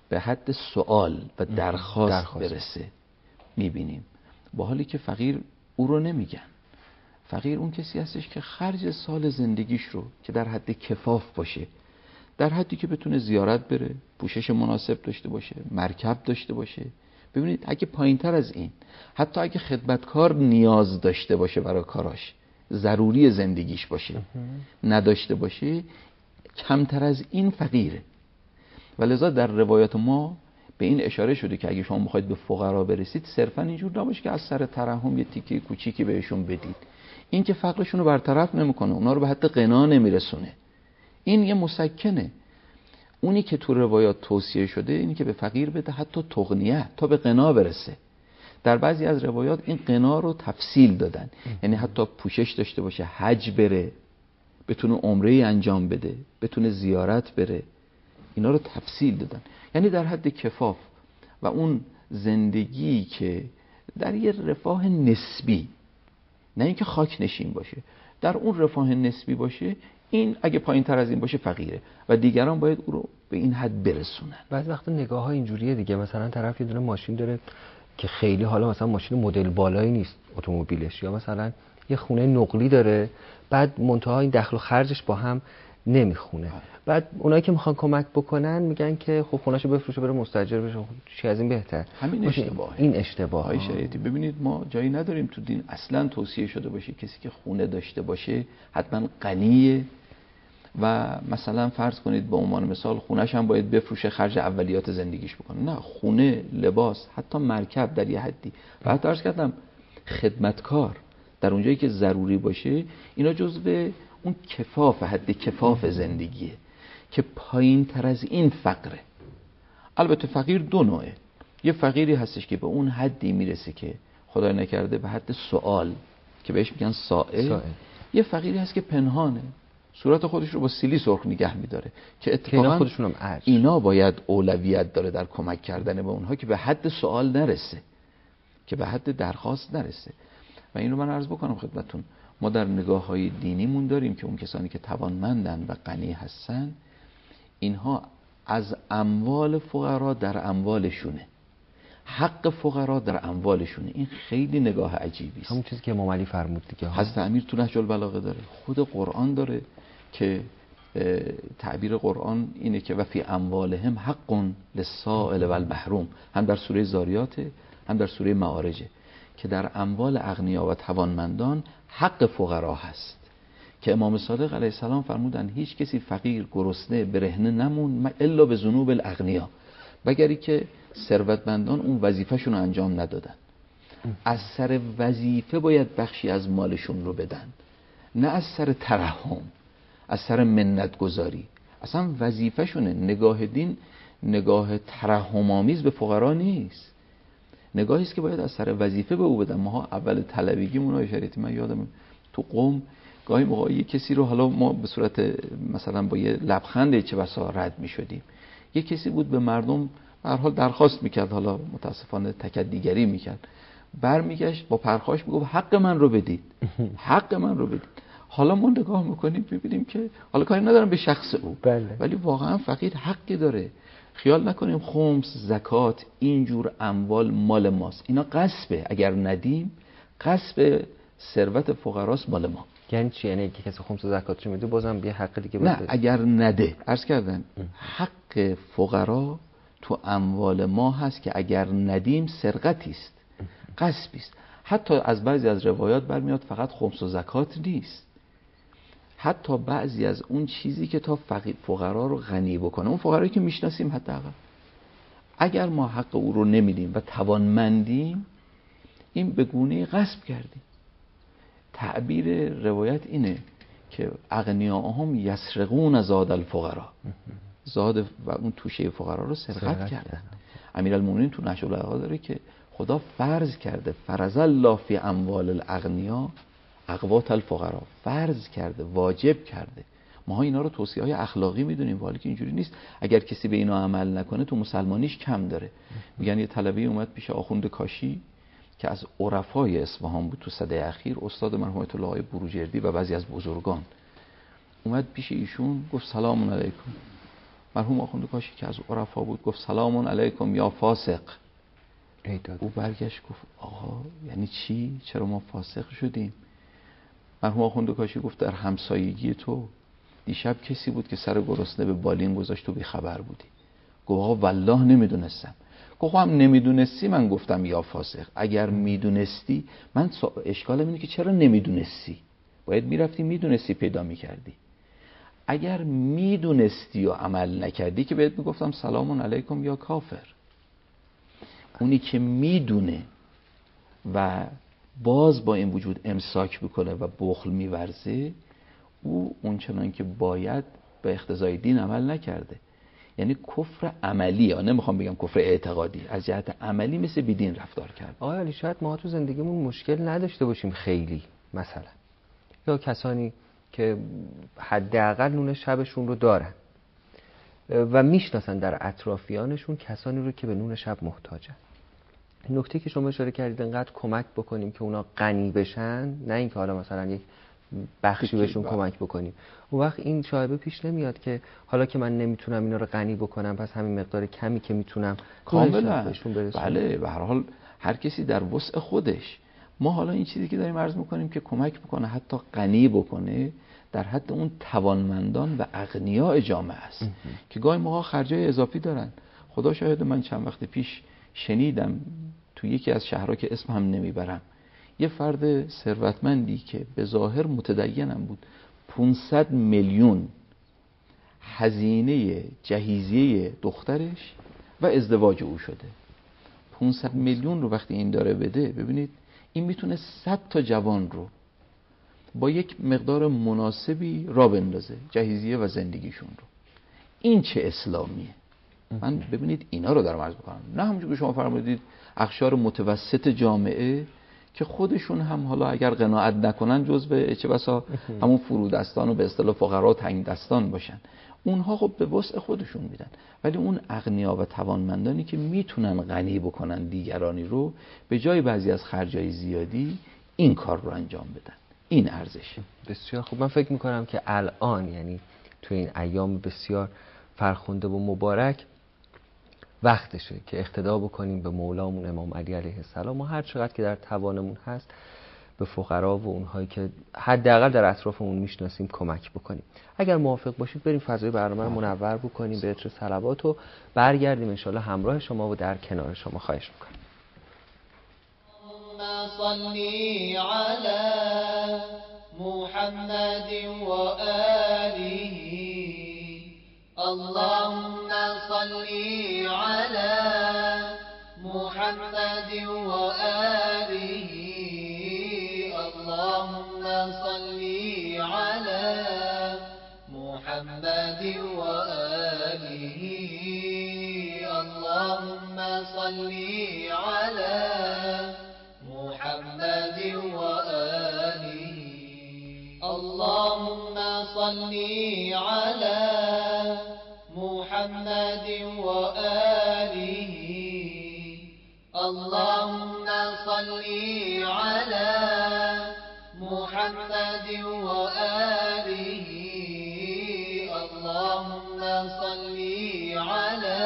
به حد سوال و درخواست برسه میبینیم، با حالی که فقیر او رو نمیگن. فقیر اون کسی هستش که خرج سال زندگیش رو که در حد کفاف باشه، در حدی که بتونه زیارت بره، پوشش مناسب داشته باشه، مرکب داشته باشه. ببینید اگه پایینتر از این، حتی اگه خدمتکار نیاز داشته باشه برای کاراش، ضروری زندگیش باشه، نداشته باشه، کمتر از این فقیره. و لذا در روایات ما به این اشاره شده که اگه شما میخواید به فقرا برسید، صرفا اینجور نباشه که از سر ترحم یه تیکه کوچیکی بهشون بدید. این که فقرشون رو برطرف نمیکنه، اونا رو به حد غنا نمیرسونه. این یه مسکنه. اونی که تو روایات توصیه شده اینی که به فقیر بده حتی تغنیه، تا به غنا برسه. در بعضی از روایات این غنا رو تفصیل دادن، یعنی حتی پوشش داشته باشه، حج بره، بتونه عمره انجام بده، بتونه زیارت بره، اینا رو تفصیل دادن. یعنی در حد کفاف و اون زندگی که در یه رفاه نسبی، نه اینکه خاک نشین باشه، در اون رفاه نسبی باشه، این اگه پایین تر از این باشه فقیره و دیگران باید او رو به این حد برسونن. بعضی وقتا نگاه ها اینجوریه دیگه، مثلا طرف یه دونه ماشین داره که خیلی حالا مثلا ماشین مدل بالایی نیست اتومبیلش، یا مثلا یه خونه نقلی داره، بعد منتها این دخل و خرجش با هم نمیخونه. بعد اونایی که میخوان کمک بکنن میگن که خب خونه‌شو بفروشه بره مستاجر بشه، چی از این بهتر. همین اشتباهه. این اشتباه های شریعتی. ببینید ما جایی نداریم تو دین اصلا توصیه شده باشه کسی که خونه داشته باشه حتما غنیه و مثلا فرض کنید به عنوان مثال خونه‌ش هم باید بفروشه خرج اولیات زندگیش بکنه. نه، خونه، لباس، حتی مرکب در یه حدی، و حتی عرض کردم خدمتکار در اونجایی که ضروری باشه، اینا جزو اون کفاف، حد کفاف زندگیه که پایین تر از این فقره. البته فقیر دو نوعه. یه فقیری هستش که به اون حدی میرسه که خدای نکرده به حد سوال که بهش میگن سائل. یه فقیری هست که پنهانه، صورت خودش رو با سیلی سرخ نگه میداره که اتفاقا خودشون هم عجز. اینا باید اولویت داره در کمک کردن به اونها که به حد سوال نرسه، که به حد درخواست نرسه. و اینو من عرض بکنم خدمتتون، ما در نگاه‌های دینیمون داریم که اون کسانی که توانمندن و غنی هستن، اینها از اموال فقرا در اموالشونه، حق فقرا در اموالشونه. این خیلی نگاه عجیبی است. همون چیزی که امام علی فرمود دیگه. حضرت امیر تو نهج البلاغه داره، خود قرآن داره که تعبیر قرآن اینه که و فی اموالهم حق للسائل و المحروم، هم در سوره زاریات هم در سوره معارج، که در اموال اغنیا و توانمندان حق فقرا هست. که امام صادق علیه السلام فرمودن هیچ کسی فقیر، گرسنه، برهنه نمون الا به ذنوب الاغنیا، مگری که ثروتمندان اون وظیفه‌شون رو انجام ندادن. از سر وظیفه باید بخشی از مالشون رو بدن، نه از سر ترحم، از سر منت گذاری. اصلا وظیفه‌شونه. نگاه دین نگاه ترحم آمیز به فقرا نیست، نگاهی است که باید از سر وظیفه به او بدن. ما اول طلبگیمون های شریعتی، من یادم تو قم گاهی موقع یک کسی رو، حالا ما به صورت مثلا با یه لبخند چه بسا رد می شدیم، یک کسی بود به مردم به هر حال درخواست میکرد، حالا متاسفانه تکدیگری میکرد، برمیگشت با پرخاش میگفت حق من رو بدید، حق من رو بدید. حالا ما نگاه میکنیم ببینیم که حالا کاری ندارم به شخص او، ولی واقعا فقیر حقی داره. خیال نکنیم خمس، زکات، اینجور اموال مال ماست. اینا غصبه، اگر ندیم غصب ثروت فقراست مال ما. یعنی چی؟ یعنی که کسی خمس و زکاتش میده بازم یه حق دیگه نه، اگر نده، عرض کردن حق فقرا تو اموال ما هست که اگر ندیم سرقتی است، غصبی است. حتی از بعضی از روایات برمیاد فقط خمس و زکات نیست، حتی بعضی از اون چیزی که تا فقرا رو غنی بکنه، اون فقرایی که میشناسیم حداقل، اگر ما حق او رو نمیدیم و توانمندیم، این به گونه غصب کردیم. تعبیر روایت اینه که اغنیاهم یسرقون زاد الفقرا، زاد و اون توشه فقرا رو سرقت کردن. امیرالمومنین تو نهج البلاغه داره که خدا فرض کرده، فرض الله فی اموال الاغنیا اقوات الفقرا، فرض کرده، واجب کرده. ما اینا رو توصیه های اخلاقی میدونیم، ولی که اینجوری نیست. اگر کسی به اینا عمل نکنه تو مسلمانیش کم داره. میگن یه طلبه اومد پیش آخوند کاشی که از عرفای اصفهان بود تو سده اخیر، استاد مرحوم آیت الله بروجردی و بعضی از بزرگان، اومد پیش ایشون گفت سلام علیکم. مرحوم آخوند کاشی که از عرفا بود گفت سلام علیکم یا فاسق. او برگشت گفت آقا یعنی چی؟ چرا ما فاسق شدیم؟ مرحوم آخوند کاشی گفت در همسایگی تو دیشب کسی بود که سر گرسنه به بالین گذاشت تو بی خبر بودی. گفت آقا والله نمیدونستم. گفت هم نمیدونستی من گفتم یا فاسق. اگر میدونستی من اشکالم اینه که چرا نمیدونستی؟ باید میرفتی میدونستی پیدا میکردی. اگر میدونستی و عمل نکردی که بهت میگفتم سلام علیکم یا کافر. اونی که میدونه و باز با این وجود امساک بکنه و بخل میورزه، او اونچنان که باید به اقتضای دین عمل نکرده. یعنی کفر عملی، نمیخوام بگم کفر اعتقادی، از جهت عملی مثل بیدین رفتار کرد. آقای علی شاید ما تو زندگیمون مشکل نداشته باشیم خیلی، مثلا یا کسانی که حداقل نون شبشون رو دارن و میشناسن در اطرافیانشون کسانی رو که به نون شب محتاجن. نکته که شما اشاره کردید انقدر کمک بکنیم که اونا غنی بشن، نه اینکه حالا مثلا یک بخشی بهشون کمک بکنیم. اون وقت این شایبه پیش نمیاد که حالا که من نمیتونم اینا رو غنی بکنم پس همین مقدار کمی که میتونم کاملا بهشون برسونم. بله، به هر حال هر کسی در وسع خودش. ما حالا این چیزی که داریم عرض میکنیم که کمک بکنه حتی غنی بکنه در حد اون توانمندان و اغنیاء جامعه است که گاهی موقع خرجای اضافی دارن. خدا شاهد، من چند وقت پیش شنیدم تو یکی از شهرها که اسم هم نمیبرم، یه فرد ثروتمندی که به ظاهر متدینم بود 500 میلیون هزینه جهیزیه دخترش و ازدواج او شده. 500 میلیون رو وقتی این داره بده، ببینید این میتونه 100 تا جوان رو با یک مقدار مناسبی را بندازه، جهیزیه و زندگیشون رو. این چه اسلامیه؟ من ببینید اینا رو دارم عرض بکنم، نه همونجور که شما فرمودید اقشار متوسط جامعه که خودشون هم حالا اگر قناعت نکنن جزو چه بسا همون فرودستان و به اصطلاح فقرا و تنگ دستان باشن، اونها خب به وسع خودشون میدن. ولی اون اغنیا و توانمندانی که میتونن غنی بکنن دیگرانی رو، به جای بعضی از خرجای زیادی این کار رو انجام بدن. این ارزشه. بسیار خوب. من فکر میکنم که الان، یعنی تو این ایام بسیار فرخنده و مبارک، وقتشه که اقتدا بکنیم به مولامون امام علی علیه السلام و هر چقدر که در توانمون هست به فقرا و اونهایی که حداقل در اطرافمون میشناسیم کمک بکنیم. اگر موافق باشید بریم فضای برنامه رو منور بکنیم به عطر صلوات و برگردیم انشالله همراه شما و در کنار شما. خواهش میکنم. صلی علی محمد و آله اللهم صل على محمد وآله اللهم صل على محمد وآله اللهم صل على محمد وآله اللهم صل على محمد وآله اللهم صل على محمد وآله اللهم صل على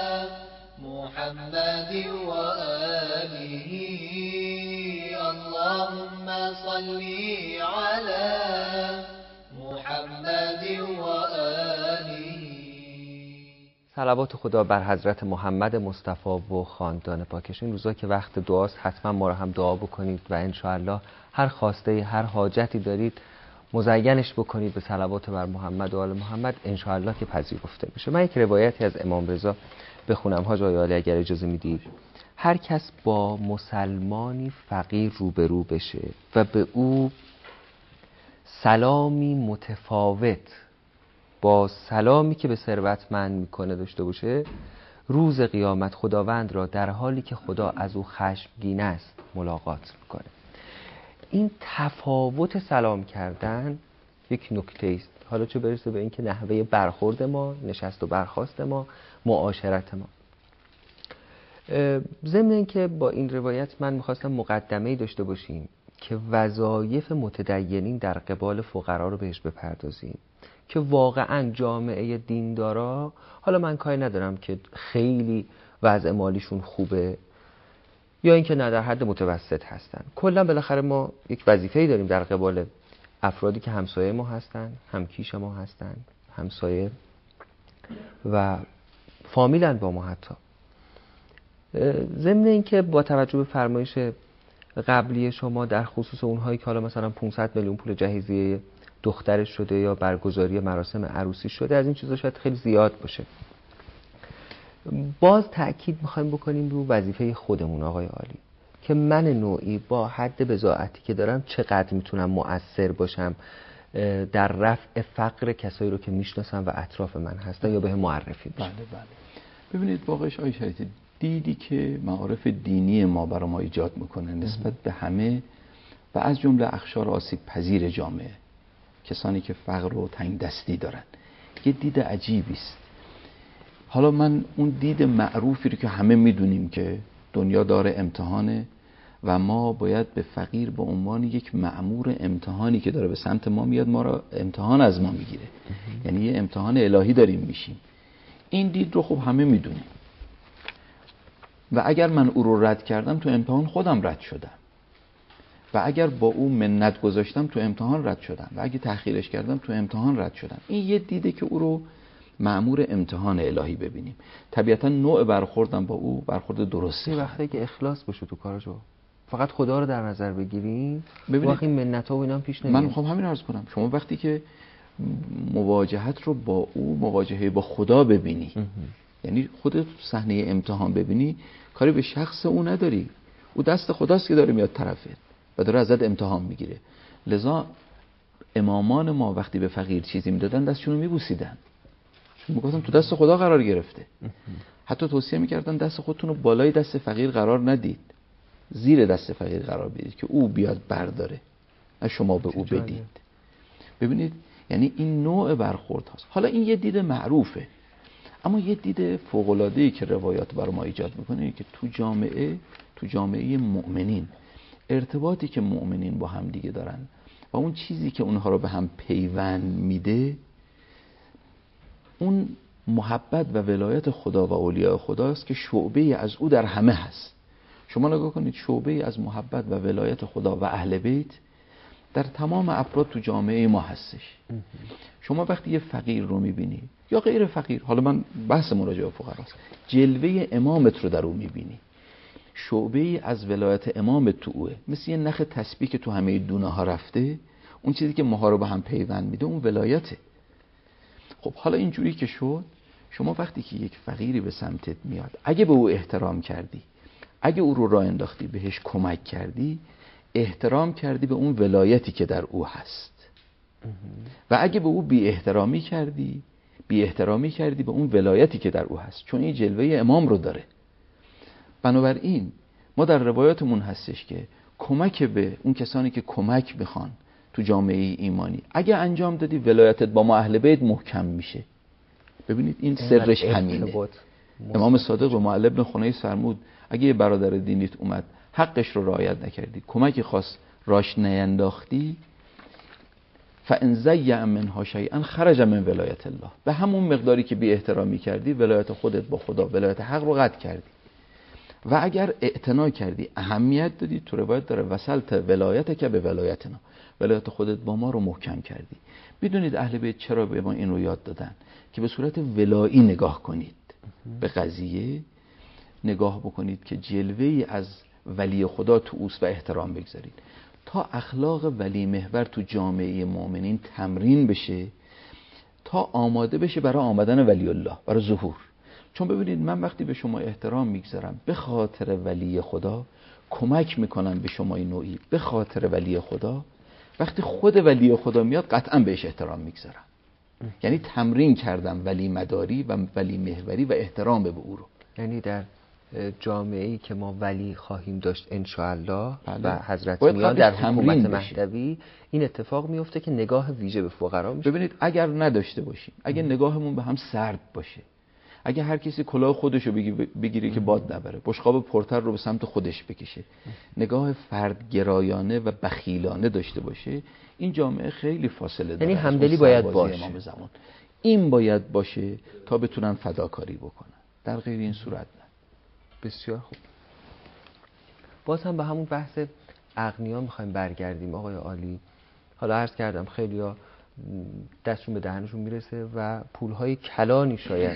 محمد وآله اللهم صل على محمد وآله. صلوات خدا بر حضرت محمد مصطفی و خاندان پاکش. این روزا که وقت دعاست حتما ما رو هم دعا بکنید و انشاءالله هر خواسته هر حاجتی دارید مزینش بکنید به صلوات بر محمد و آل محمد، انشاءالله که پذیرفته بشه. من یک روایتی از امام رضا بخونم حاج عالی اگر اجازه میدید. هر کس با مسلمانی فقیر روبرو بشه و به او سلامی متفاوت با سلامی که به ثروتمند میکنه داشته باشه، روز قیامت خداوند را در حالی که خدا از او خشمگین است ملاقات میکنه. این تفاوت سلام کردن یک نکته است. حالا چه برسه به این که نحوه برخورد ما، نشست و برخاست ما، معاشرت ما. ضمن این که با این روایت من میخواستم مقدمه‌ای داشته باشیم که وظایف متدینین در قبال فقرا رو بهش بپردازیم که واقعا جامعه دیندارا، حالا من کاری ندارم که خیلی وضع مالیشون خوبه یا اینکه نه در حد متوسط هستن، کلا بالاخره ما یک وظیفه‌ای داریم در قبال افرادی که همسایه ما هستن، همکیش ما هستن، همسایه و فامیلن با ما حتی. ضمن اینکه با توجه به فرمایش قبلی شما در خصوص اونهایی که حالا مثلا 500 میلیون پول جهیزیه دخترش شده یا برگزاری مراسم عروسی شده، از این چیزا شاید خیلی زیاد باشه. باز تأکید میخوایم بکنیم رو وظیفه خودمون آقای عالی، که من نوعی با حد بضاعتی که دارم چقدر میتونم مؤثر باشم در رفع فقر کسایی رو که میشناسم و اطراف من هستن یا به معرفی بشم. بله. ببینید واقعش آقای شریعتی، دیدی که معارف دینی ما برای ما ایجاد میکنه نسبت به همه و از جمله اقشار آسیب پذیر جامعه، کسانی که فقر و تنگ دستی دارن، یه دید عجیبی است. حالا من اون دید معروفی رو که همه میدونیم که دنیا داره امتحانه و ما باید به فقیر به عنوان یک مأمور امتحانی که داره به سمت ما میاد ما را امتحان از ما میگیره، یعنی یه امتحان الهی داریم میشیم، این دید رو خب همه میدونیم و اگر من او رو رد کردم تو امتحان خودم رد شدم و اگر با او منت گذاشتم تو امتحان رد شدم و اگه تأخیرش کردم تو امتحان رد شدم. این یه دیده که او رو مأمور امتحان الهی ببینیم. طبیعتا نوع برخوردم با او برخورد درستی. وقتی که اخلاص باشه تو کارشو، فقط خدا رو در نظر بگیریم، وقتی منت‌ها و اینا پیش نمیاد. من میخوام همین عرض کنم، شما وقتی که مواجهت رو با او مواجهه با خدا ببینی، یعنی خودت صحنه امتحان ببینی، کاری به شخص او نداری، او دست خداست که داره میاد طرفت و داره ازت امتحان میگیره. لذا امامان ما وقتی به فقیر چیزی میدادن دستشون رو میبوسیدن، چون میگفتن تو دست خدا قرار گرفته. حتی توصیه میکردن دست خودتون رو بالای دست فقیر قرار ندید، زیر دست فقیر قرار بدید که او بیاد برداره، نه شما به او بدید. ببینید یعنی این نوع برخورد هست. حالا این یه دید معروفه، اما یه دید فوق‌العاده‌ای که روایات برای ما ایجاد میکنه که تو جامعه مؤمنین ارتباطی که مؤمنین با هم دیگه دارن و اون چیزی که اونها رو به هم پیوند میده، اون محبت و ولایت خدا و اولیاء خداست که شعبه از او در همه هست. شما نگاه کنید، شعبه از محبت و ولایت خدا و اهل بیت در تمام افراد تو جامعه ما هستش. شما وقتی یه فقیر رو میبینی یا غیر فقیر، حالا من بحث مراجعه فقراست، جلوه امامت رو در او میبینی، شعبه از ولایت امامت تو اوه، مثل یه نخ تسبیح که تو همه دونه ها رفته، اون چیزی که ماها رو به هم پیوند میده اون ولایته. خب حالا اینجوری که شد، شما وقتی که یک فقیری به سمتت میاد، اگه به او احترام کردی، اگه او رو راه انداختی، بهش کمک کردی، احترام کردی به اون ولایتی که در او هست. و اگه به او بی احترامی کردی به اون ولایتی که در او هست، چون این جلوه امام رو داره. بنابراین ما در روایاتمون هستش که کمک به اون کسانی که کمک میخوان تو جامعه ایمانی، اگه انجام دادی ولایتت با ما اهل بیت محکم میشه. ببینید این سرش همینه. امام صادق به معلی بن خنیس فرمود اگه یه برادر دینیت اومد حقش رو رعایت نکردی، کمک خاص راش نینداختی، فان ضیع منها شیئا خرج من ولایت الله، به همون مقداری که بی احترامی کردی ولایت خودت با خدا، ولایت حق رو قطع کردی. و اگر اعتنا کردی، اهمیت دادی، تو روایت داره وصلت ولایت که به ولایتنا، ولایت خودت با ما رو محکم کردی. بدونید اهل بیت چرا به ما این رو یاد دادن؟ که به صورت ولایی نگاه کنید به قضیه، نگاه بکنید که جلوه‌ای از ولی خدا تو اوست و احترام بگذارید تا اخلاق ولی محور تو جامعه مؤمنین تمرین بشه، تا آماده بشه برای آمدن ولی الله، برای ظهور. چون ببینید من وقتی به شما احترام میگذارم به خاطر ولی خدا، کمک میکنم به شما این نوعی به خاطر ولی خدا، وقتی خود ولی خدا میاد قطعا بهش احترام میگذارم. یعنی تمرین کردم ولی مداری و ولی محوری و احترام به او رو. یعنی در جامعه‌ای که ما ولی خواهیم داشت انشاءالله و حضرت باید میان در حکومت بشه. مهدوی، این اتفاق میفته که نگاه ویژه به فقرا میشه. ببینید اگر نداشته باشیم، اگر نگاهمون به هم سرد باشه، اگه هر کسی کلاه خودش رو بگیره که باد نبره، بشقاب پرتر رو به سمت خودش بکشه، نگاه فردگرایانه و بخیلانه داشته باشه، این جامعه خیلی فاصله داره. یعنی همدلی باید باشه. امام زمان این باید باشه تا بتونن فداکاری بکنن، در غیر این صورت نه. بسیار خوب. باز هم به همون بحث اغنیا میخوایم برگردیم آقای عالی. حالا عرض کردم خیلیا دستشون به دهنشون میرسه و پولهای کلانی شاید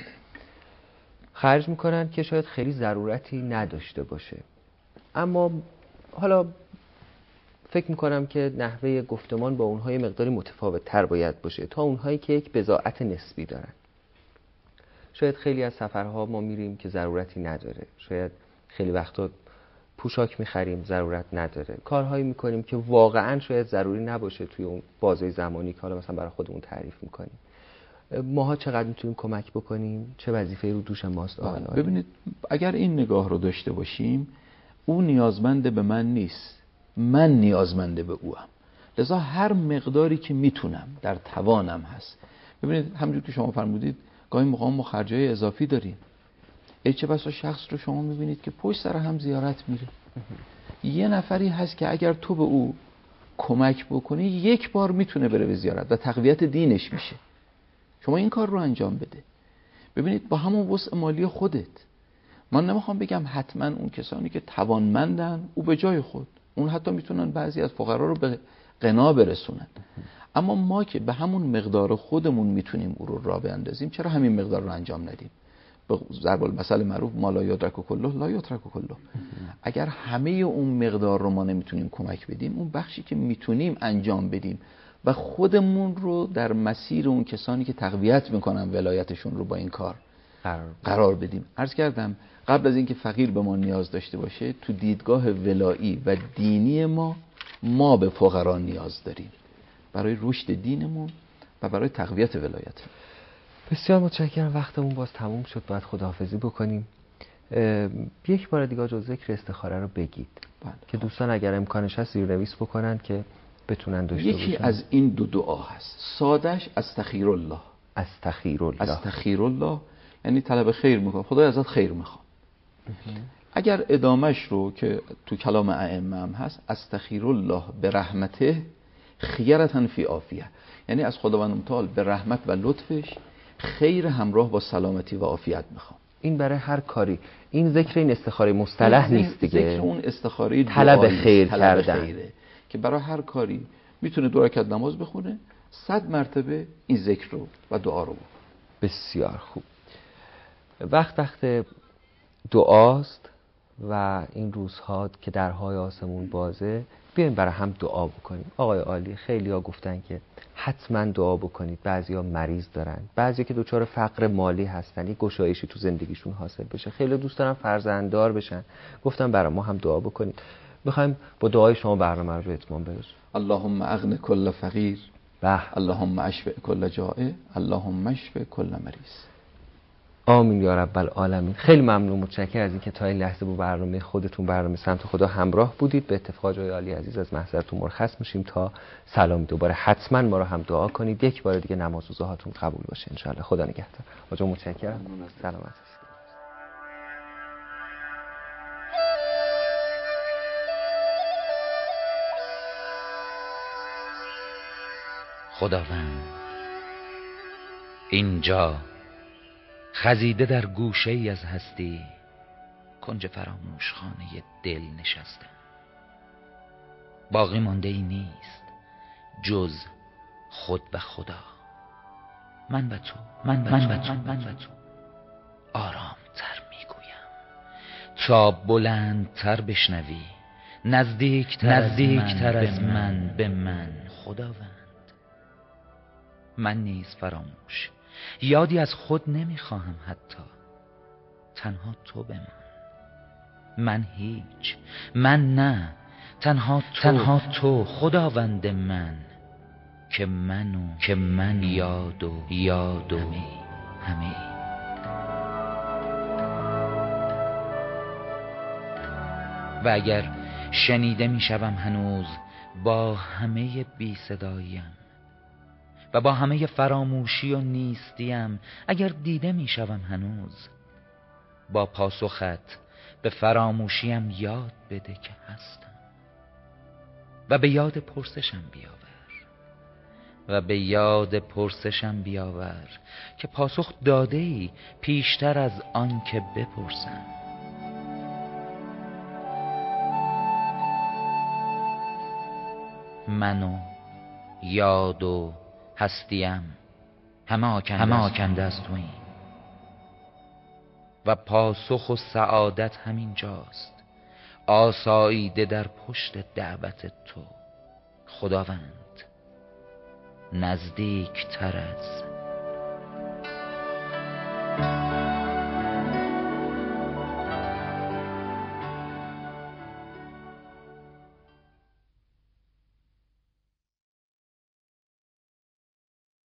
خرج میکنن که شاید خیلی ضرورتی نداشته باشه، اما حالا فکر میکنم که نحوه گفتمان با اونهای مقداری متفاوت تر باید باشه تا اونهایی که یک بضاعت نسبی دارن. شاید خیلی از سفرها ما میریم که ضرورتی نداره، شاید خیلی وقتا پوشاک میخریم ضرورت نداره، کارهایی میکنیم که واقعا شاید ضروری نباشه توی اون بازه زمانی که حالا مثلا برای خودمون تعریف میکنیم. ماها چقدر میتونیم کمک بکنیم؟ چه وظیفه‌ای رو دوش ماست آقای عالی؟ ببینید اگر این نگاه رو داشته باشیم، او نیازمند به من نیست، من نیازمنده به اوام. لذا هر مقداری که میتونم در توانم هست. ببینید همونجور که شما فرمودید گاهی موقع ما خرجای اضافی داریم. چه بسا شخص رو شما میبینید که پشت سر هم زیارت میره. یه نفری هست که اگر تو به او کمک بکنی یک بار میتونه بره به زیارت و تقویت دینش میشه. شما این کار رو انجام بده. ببینید با همون وسع مالی خودت، من نمیخوام بگم حتما اون کسانی که توانمندن او به جای خود، اون حتی میتونن بعضی از فقرا رو به غنا برسونن، اما ما که به همون مقدار خودمون میتونیم او رو راه بیندازیم، چرا همین مقدار رو انجام ندیم؟ به ضرب المثل معروف ما لا یدرک کله لا یترک کله. اگر همه اون مقدار رو ما نمیتونیم کمک بدیم، اون بخشی که میتونیم انجام بدیم و خودمون رو در مسیر اون کسانی که تقویت میکنن ولایتشون رو با این کار قرار بدیم. عرض کردم قبل از اینکه فقیر به ما نیاز داشته باشه، تو دیدگاه ولایی و دینی ما به فقرا نیاز داریم برای رشد دینمون و برای تقویت ولایت. بسیار متشکرم. وقتمون باز تموم شد، باید خداحافظی بکنیم. یک بار دیگه جز ذکر استخاره رو بگید که دوستان اگر امکانش هست زیرنویس بکنن که بتونن داشته باشن. یکی از این دو دعا هست، سادش استخیر الله. استخیر الله. استخیر الله یعنی طلب خیر میکنم، خدای ازت خیر میخوام. اگر ادامش رو که تو کلام ائمه هم هست، استخیر الله به رحمته خیرتن فی عافیه، یعنی از خداوند متعال به رحمت و لطفش خیر همراه با سلامتی و عافیت میخوام. این برای هر کاری، این ذکر این استخاره مصطلح نیست دیگه، ذکر اون استخاره طلب خیر کردن خیره که برای هر کاری میتونه 2 رکعت نماز بخونه 100 مرتبه این ذکر رو و دعا رو بکنه. بسیار خوب. وقت دعاست و این روزها که درهای آسمون بازه، بیایم برای هم دعا بکنیم. آقای عالی خیلی ها گفتن که حتما دعا بکنید. بعضی ها مریض دارن، بعضی که دچار فقر مالی هستن، یک گشایشی تو زندگیشون حاصل بشه، خیلی دوست دارن فرزنددار بشن، گفتن برای ما هم دعا بکنید. میخوایم با دعای شما برنامه رو به اتمام برسونیم. اللهم اغن کل فقیر، اللهم اشفع کل جائع، اللهم اشفع کل مریض. آمین یا رب العالمین. خیلی ممنون، متشکرم از اینکه تا این لحظه با برنامه خودتون، برنامه سمت خدا همراه بودید. به اتفاق جای عالی عزیز از محضرتون مرخص میشیم تا سلام. دوباره حتما ما رو هم دعا کنید. یک بار دیگه نماز روزهاتون قبول باشه ان شاء الله. خدا نگهدار. آقا متشکرم. سلامت. خداوند اینجا خزیده در گوشه ای از هستی، کنج فراموش خانه دل نشستم. باقی مانده ای نیست جز خود و خدا. من و تو آرام تر میگویم تا بلندتر بشنوی، نزدیکتر از من به من. خداوند من نیز فراموش یادی از خود نمیخواهم، حتی تنها تو به من هیچ، من نه، تنها تو خداوند من، که من یاد و همه. و اگر شنیده میشوم هنوز با همه بی صداییم و با همه فراموشی و نیستیم اگر دیده می شوم هنوز، با پاسخت به فراموشیم یاد بده که هستم و به یاد پرسشم بیاور که پاسخ داده‌ای پیشتر از آن که بپرسم. من و یاد و هستیم همه آکنده از توییم و پاسخ و سعادت همین جاست، آساییده در پشت دعوت تو خداوند، نزدیک تر از